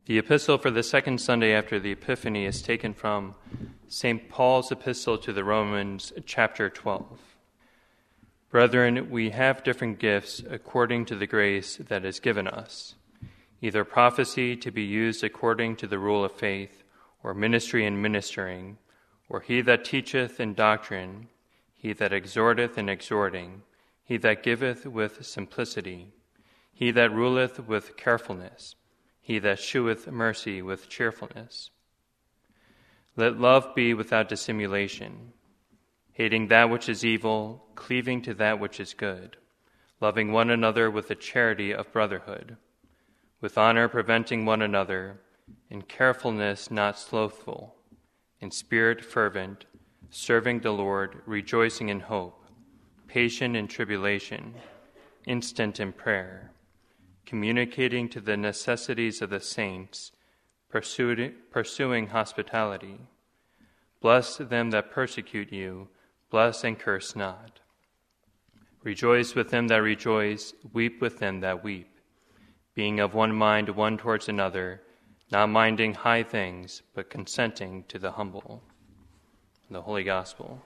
The epistle for the second Sunday after the Epiphany is taken from St. Paul's epistle to the Romans, chapter 12. Brethren, we have different gifts according to the grace that is given us, either prophecy to be used according to the rule of faith, or ministry in ministering, or he that teacheth in doctrine, he that exhorteth in exhorting, he that giveth with simplicity, he that ruleth with carefulness, he that sheweth mercy with cheerfulness. Let love be without dissimulation, hating that which is evil, cleaving to that which is good, loving one another with the charity of brotherhood, with honor preventing one another, in carefulness not slothful, in spirit fervent, serving the Lord, rejoicing in hope, patient in tribulation, instant in prayer, communicating to the necessities of the saints, pursuing hospitality. Bless them that persecute you, bless and curse not. Rejoice with them that rejoice, weep with them that weep, being of one mind one towards another, not minding high things, but consenting to the humble. The Holy Gospel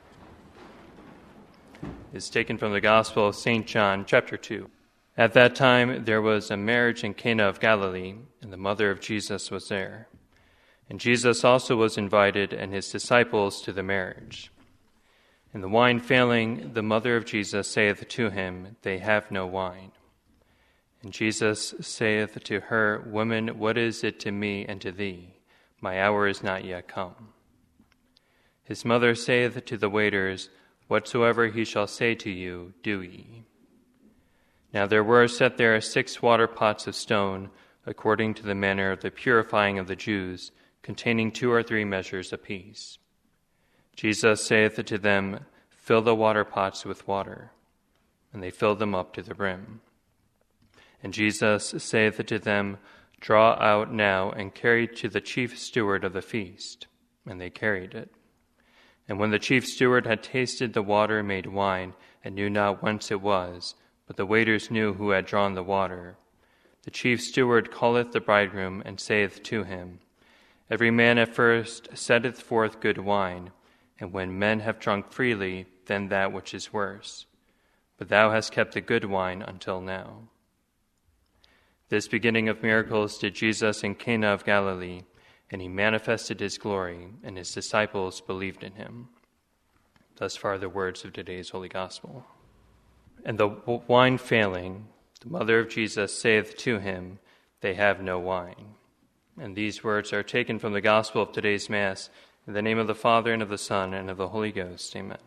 is taken from the Gospel of St. John, chapter 2. At that time there was a marriage in Cana of Galilee, and the mother of Jesus was there. And Jesus also was invited, and his disciples, to the marriage. And the wine failing, the mother of Jesus saith to him, They have no wine. And Jesus saith to her, Woman, what is it to me and to thee? My hour is not yet come. His mother saith to the waiters, Whatsoever he shall say to you, do ye. Now there were set there 6 water pots of stone, according to the manner of the purifying of the Jews, containing 2 or 3 measures apiece. Jesus saith to them, Fill the water pots with water. And they filled them up to the brim. And Jesus saith to them, Draw out now, and carry to the chief steward of the feast. And they carried it. And when the chief steward had tasted the water made wine, and knew not whence it was, but the waiters knew who had drawn the water, the chief steward calleth the bridegroom, and saith to him, Every man at first setteth forth good wine, and when men have drunk freely, then that which is worse. But thou hast kept the good wine until now. This beginning of miracles did Jesus in Cana of Galilee, and he manifested his glory, and his disciples believed in him. Thus far the words of today's Holy Gospel. And the wine failing, the mother of Jesus saith to him, They have no wine. And these words are taken from the Gospel of today's Mass, in the name of the Father, and of the Son, and of the Holy Ghost. Amen.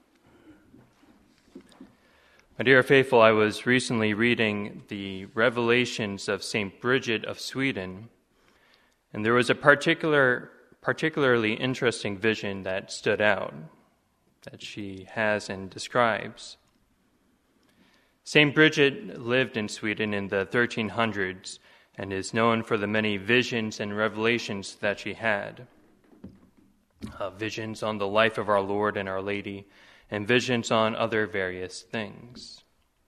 My dear faithful, I was recently reading the Revelations of St. Bridget of Sweden, and there was a particularly interesting vision that stood out, that she has and describes. St. Bridget lived in Sweden in the 1300s and is known for the many visions and revelations that she had. Visions on the life of our Lord and Our Lady, and visions on other various things.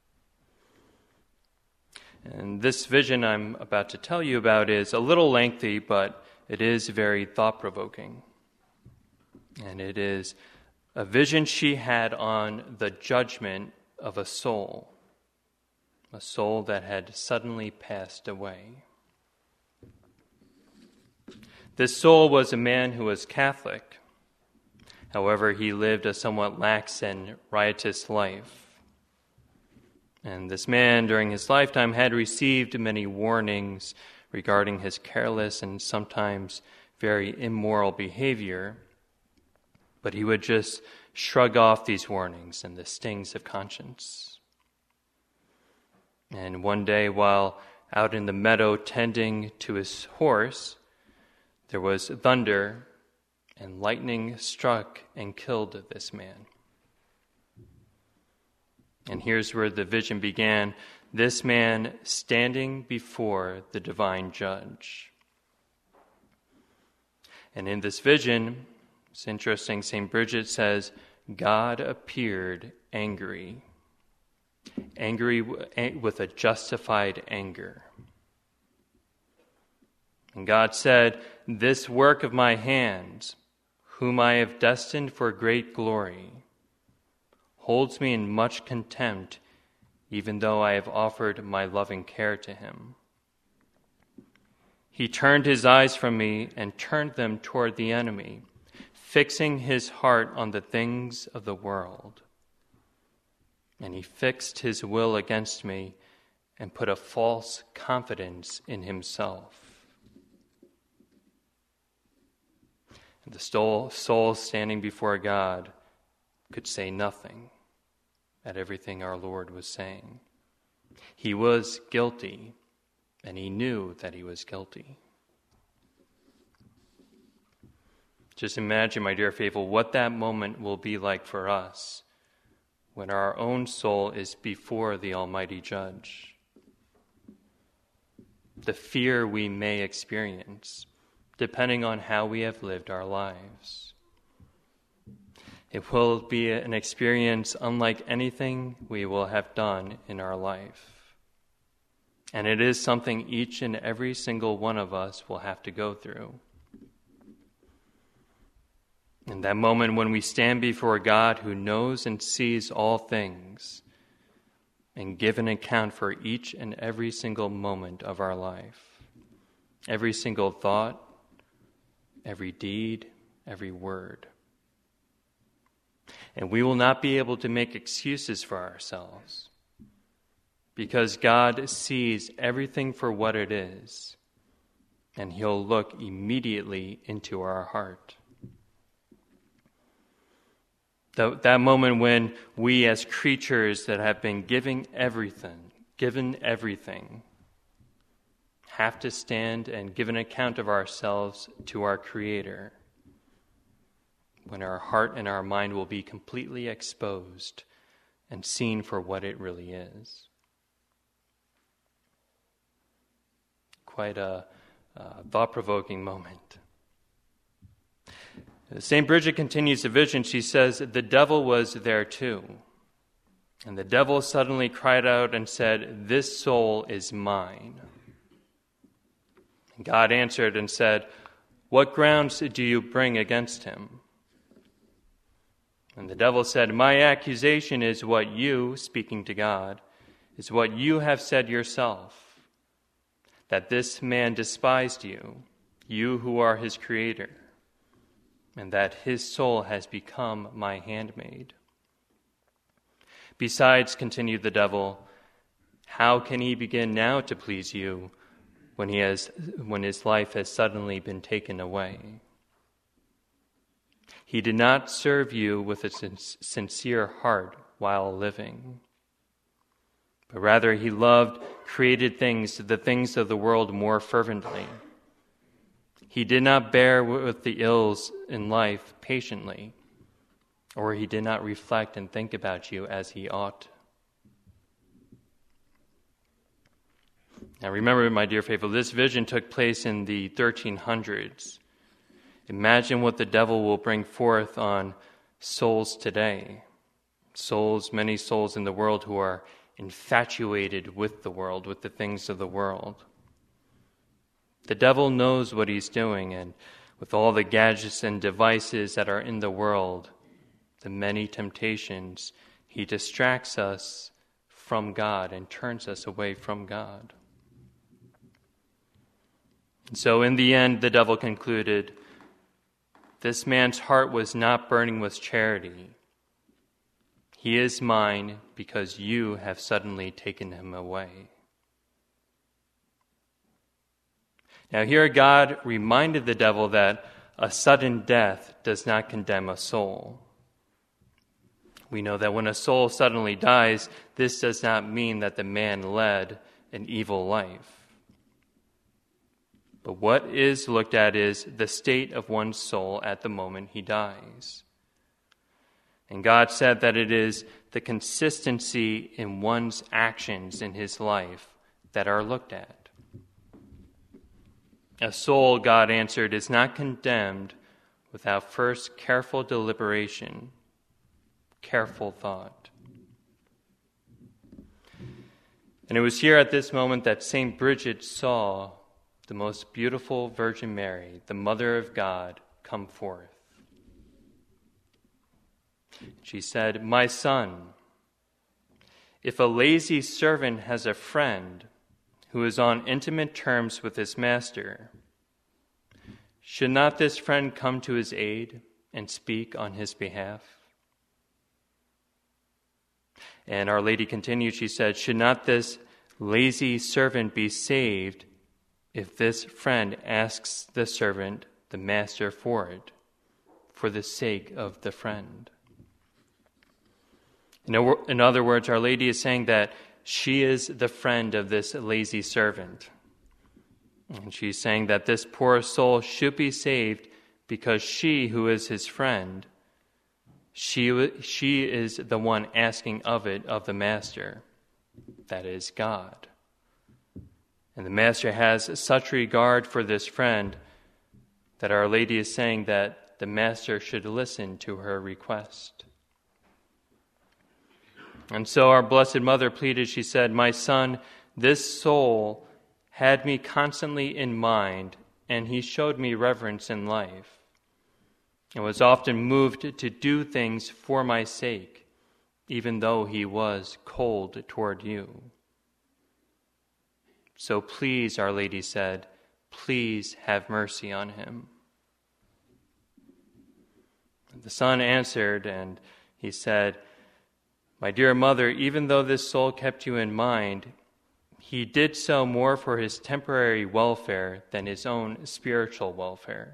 And this vision I'm about to tell you about is a little lengthy, but it is very thought-provoking. And it is a vision she had on the judgment of a soul that had suddenly passed away. This soul was a man who was Catholic. However, he lived a somewhat lax and riotous life. And this man, during his lifetime, had received many warnings regarding his careless and sometimes very immoral behavior, but he would just shrug off these warnings and the stings of conscience. And one day, while out in the meadow tending to his horse, there was thunder, and lightning struck and killed this man. And here's where the vision began. This man standing before the divine judge. And in this vision, it's interesting, St. Bridget says, God appeared angry with a justified anger. And God said, "This work of my hands, whom I have destined for great glory, holds me in much contempt, even though I have offered my loving care to him." He turned his eyes from me and turned them toward the enemy, fixing his heart on the things of the world. And he fixed his will against me and put a false confidence in himself. And the soul standing before God could say nothing at everything our Lord was saying. He was guilty, and he knew that he was guilty. Just imagine, my dear faithful, what that moment will be like for us when our own soul is before the Almighty Judge. The fear we may experience, depending on how we have lived our lives. It will be an experience unlike anything we will have done in our life. And it is something each and every single one of us will have to go through. In that moment when we stand before God who knows and sees all things and give an account for each and every single moment of our life, every single thought, every deed, every word. And we will not be able to make excuses for ourselves because God sees everything for what it is, and he'll look immediately into our heart. That moment when we as creatures that have been given everything, have to stand and give an account of ourselves to our Creator, when our heart and our mind will be completely exposed and seen for what it really is. Quite a thought-provoking moment. St. Bridget continues the vision. She says, "The devil was there too. And the devil suddenly cried out and said, 'This soul is mine.' And God answered and said, 'What grounds do you bring against him?' And the devil said, 'My accusation is what you,'" speaking to God, "'is what you have said yourself, that this man despised you, you who are his creator, and that his soul has become my handmaid. Besides,' continued the devil, 'how can he begin now to please you when his life has suddenly been taken away? He did not serve you with a sincere heart while living, but rather he loved created things, the things of the world, more fervently. He did not bear with the ills in life patiently, or he did not reflect and think about you as he ought.'" Now remember, my dear faithful, this vision took place in the 1300s. Imagine what the devil will bring forth on souls today. Many souls in the world who are infatuated with the world, with the things of the world. The devil knows what he's doing, and with all the gadgets and devices that are in the world, the many temptations, he distracts us from God and turns us away from God. And so in the end, the devil concluded, "This man's heart was not burning with charity. He is mine because you have suddenly taken him away." Now here God reminded the devil that a sudden death does not condemn a soul. We know that when a soul suddenly dies, this does not mean that the man led an evil life. But what is looked at is the state of one's soul at the moment he dies. And God said that it is the consistency in one's actions in his life that are looked at. A soul, God answered, is not condemned without first careful deliberation, careful thought. And it was here at this moment that St. Bridget saw the most beautiful Virgin Mary, the Mother of God, come forth. She said, "My son, if a lazy servant has a friend who is on intimate terms with his master, should not this friend come to his aid and speak on his behalf?" And Our Lady continued, she said, "Should not this lazy servant be saved if this friend asks the servant, the master, for it, for the sake of the friend?" In other words, Our Lady is saying that she is the friend of this lazy servant. And she's saying that this poor soul should be saved because she, who is his friend, she is the one asking of it of the Master, that is God. And the Master has such regard for this friend that Our Lady is saying that the Master should listen to her request. And so our Blessed Mother pleaded, she said, "My son, this soul had me constantly in mind, and he showed me reverence in life, and was often moved to do things for my sake, even though he was cold toward you. So please," Our Lady said, "please have mercy on him." The son answered, and he said, "My dear mother, even though this soul kept you in mind, he did so more for his temporary welfare than his own spiritual welfare.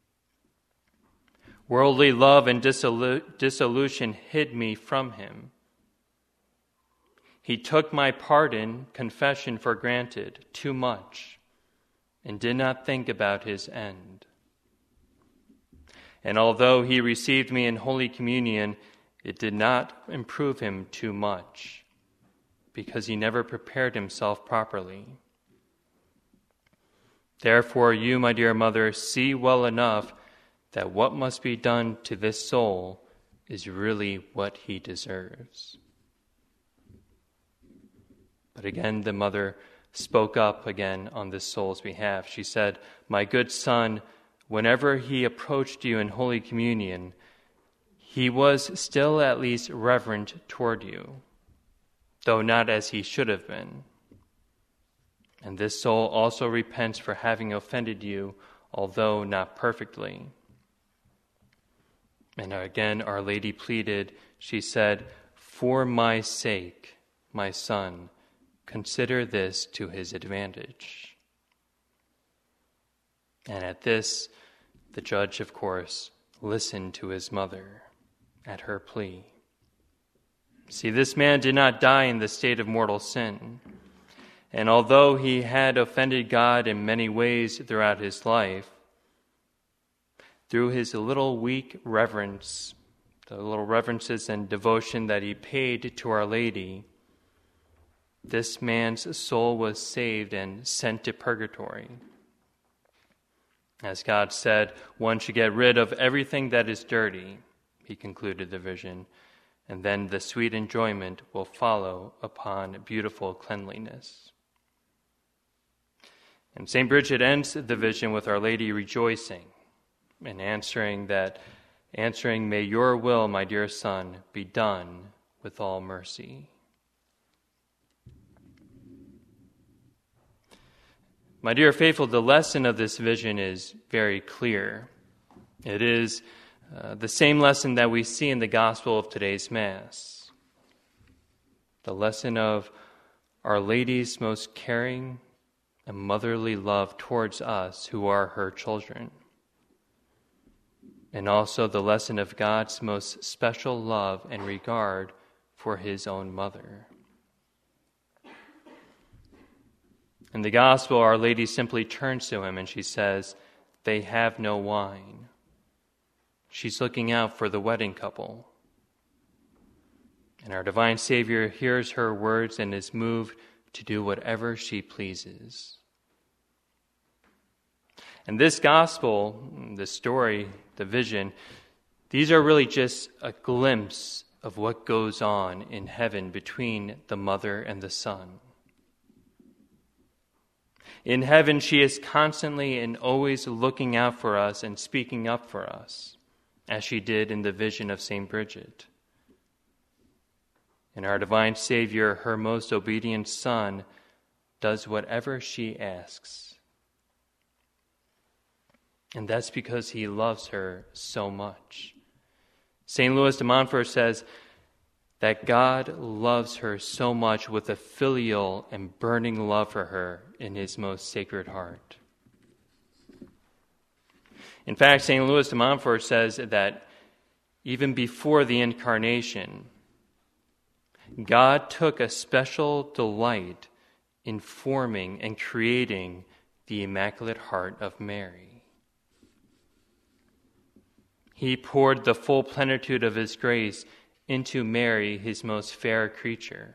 Worldly love and dissolution hid me from him. He took my pardon, confession for granted too much, and did not think about his end. And although he received me in Holy Communion, it did not improve him too much, because he never prepared himself properly. Therefore, you, my dear mother, see well enough that what must be done to this soul is really what he deserves." But again, the mother spoke up again on this soul's behalf. She said, "My good son, whenever he approached you in Holy Communion, he was still at least reverent toward you, though not as he should have been. And this soul also repents for having offended you, although not perfectly." And again, Our Lady pleaded, she said, "For my sake, my son, consider this to his advantage." And at this, the judge, of course, listened to his mother at her plea. See, this man did not die in the state of mortal sin. And although he had offended God in many ways throughout his life, through his little weak reverence, the little reverences and devotion that he paid to Our Lady, this man's soul was saved and sent to purgatory. As God said, one should get rid of everything that is dirty, he concluded the vision, and then the sweet enjoyment will follow upon beautiful cleanliness. And St. Bridget ends the vision with Our Lady rejoicing and answering, "May your will, my dear son, be done with all mercy." My dear faithful, the lesson of this vision is very clear. It is the same lesson that we see in the gospel of today's Mass. The lesson of Our Lady's most caring and motherly love towards us who are her children. And also the lesson of God's most special love and regard for his own mother. In the gospel, Our Lady simply turns to him and she says, "They have no wine." She's looking out for the wedding couple. And our divine Savior hears her words and is moved to do whatever she pleases. And this gospel, the story, the vision, these are really just a glimpse of what goes on in heaven between the mother and the son. In heaven, she is constantly and always looking out for us and speaking up for us, as she did in the vision of St. Bridget. And our divine Savior, her most obedient Son, does whatever she asks. And that's because he loves her so much. St. Louis de Montfort says that God loves her so much with a filial and burning love for her in his most sacred heart. In fact, St. Louis de Montfort says that even before the incarnation, God took a special delight in forming and creating the Immaculate Heart of Mary. He poured the full plenitude of his grace into Mary, his most fair creature.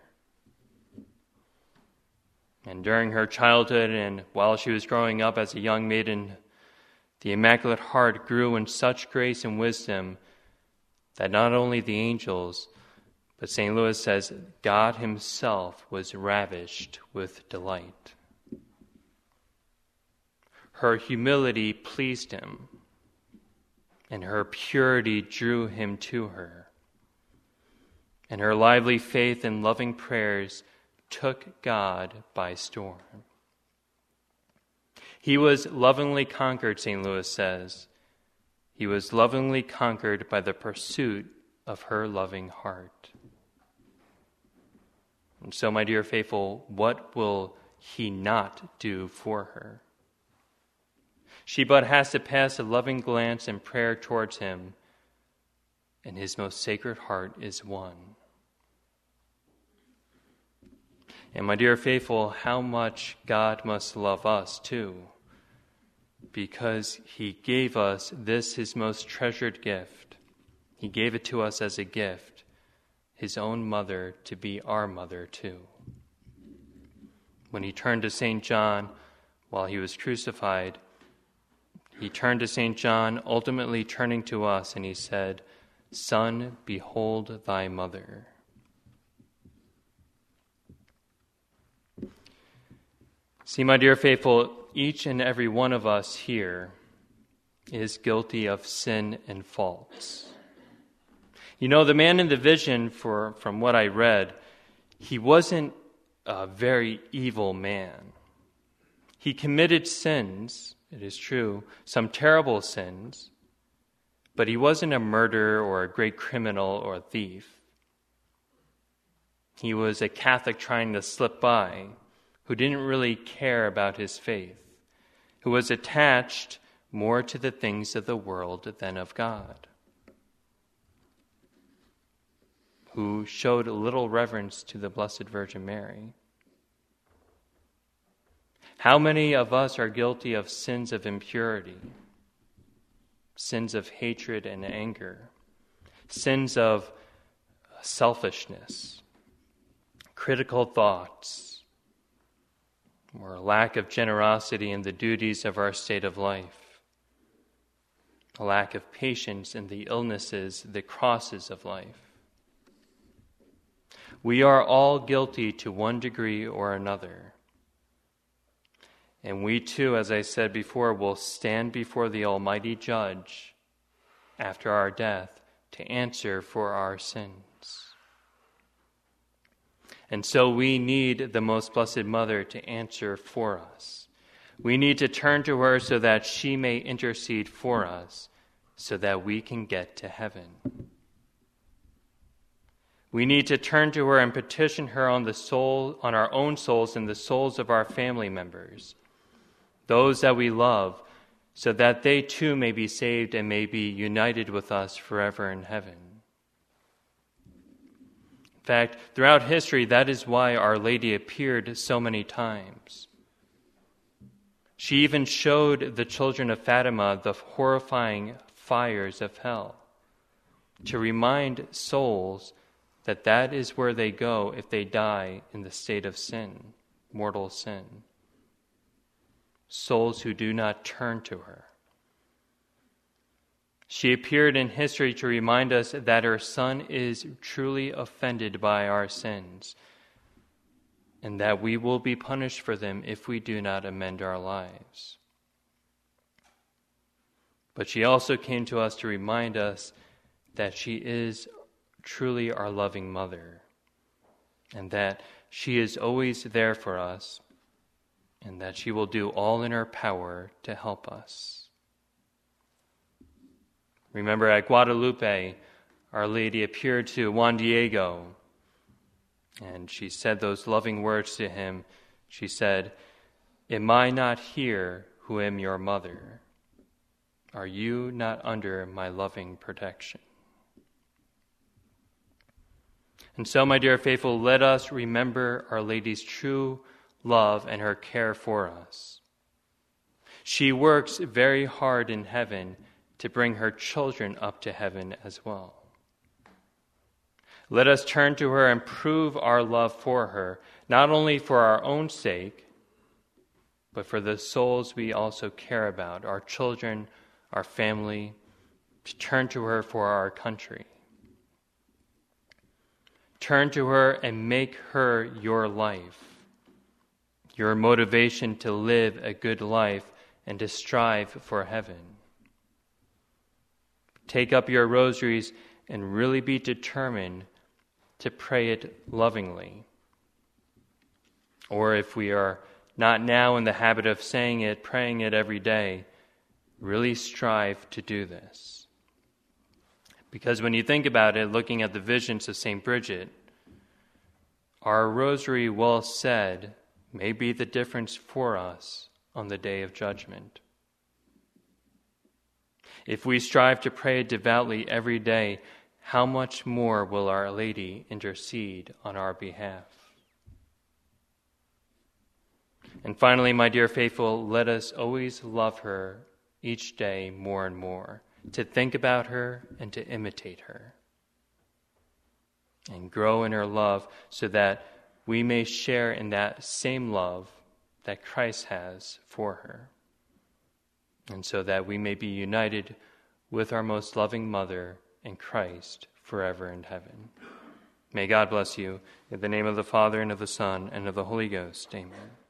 And during her childhood and while she was growing up as a young maiden, the Immaculate Heart grew in such grace and wisdom that not only the angels, but St. Louis says God himself was ravished with delight. Her humility pleased him, and her purity drew him to her. And her lively faith and loving prayers took God by storm. He was lovingly conquered, St. Louis says. He was lovingly conquered by the pursuit of her loving heart. And so, my dear faithful, what will he not do for her? She but has to pass a loving glance and prayer towards him, and his most sacred heart is won. And my dear faithful, how much God must love us too, because he gave us this, his most treasured gift. He gave it to us as a gift, his own mother to be our mother too. When he turned to St. John while he was crucified, he turned to St. John, ultimately turning to us, and he said, "Son, behold thy mother." See, my dear faithful, each and every one of us here is guilty of sin and faults. You know, the man in the vision, from what I read, he wasn't a very evil man. He committed sins, it is true, some terrible sins, but he wasn't a murderer or a great criminal or a thief. He was a Catholic trying to slip by, who didn't really care about his faith, who was attached more to the things of the world than of God, who showed little reverence to the Blessed Virgin Mary. How many of us are guilty of sins of impurity, sins of hatred and anger, sins of selfishness, critical thoughts, or a lack of generosity in the duties of our state of life, a lack of patience in the illnesses, the crosses of life. We are all guilty to one degree or another. And we too, as I said before, will stand before the Almighty Judge after our death to answer for our sins. And so we need the Most Blessed Mother to answer for us. We need to turn to her so that she may intercede for us, so that we can get to heaven. We need to turn to her and petition her on our own souls and the souls of our family members, those that we love, so that they too may be saved and may be united with us forever in heaven. In fact, throughout history, that is why Our Lady appeared so many times. She even showed the children of Fatima the horrifying fires of hell, to remind souls that that is where they go if they die in the state of sin, mortal sin. Souls who do not turn to her. She appeared in history to remind us that her Son is truly offended by our sins, and that we will be punished for them if we do not amend our lives. But she also came to us to remind us that she is truly our loving mother, and that she is always there for us, and that she will do all in her power to help us. Remember, at Guadalupe, Our Lady appeared to Juan Diego, and she said those loving words to him. She said, "Am I not here who am your mother? Are you not under my loving protection?" And so, my dear faithful, let us remember Our Lady's true love and her care for us. She works very hard in heaven to bring her children up to heaven as well. Let us turn to her and prove our love for her, not only for our own sake, but for the souls we also care about, our children, our family, to turn to her for our country. Turn to her and make her your life, your motivation to live a good life and to strive for heaven. Take up your rosaries and really be determined to pray it lovingly. Or if we are not now in the habit of saying it, praying it every day, really strive to do this. Because when you think about it, looking at the visions of St. Bridget, our rosary well said may be the difference for us on the day of judgment. If we strive to pray devoutly every day, how much more will Our Lady intercede on our behalf? And finally, my dear faithful, let us always love her each day more and more, to think about her and to imitate her, and grow in her love so that we may share in that same love that Christ has for her, and so that we may be united with our most loving mother in Christ forever in heaven. May God bless you. In the name of the Father, and of the Son, and of the Holy Ghost. Amen.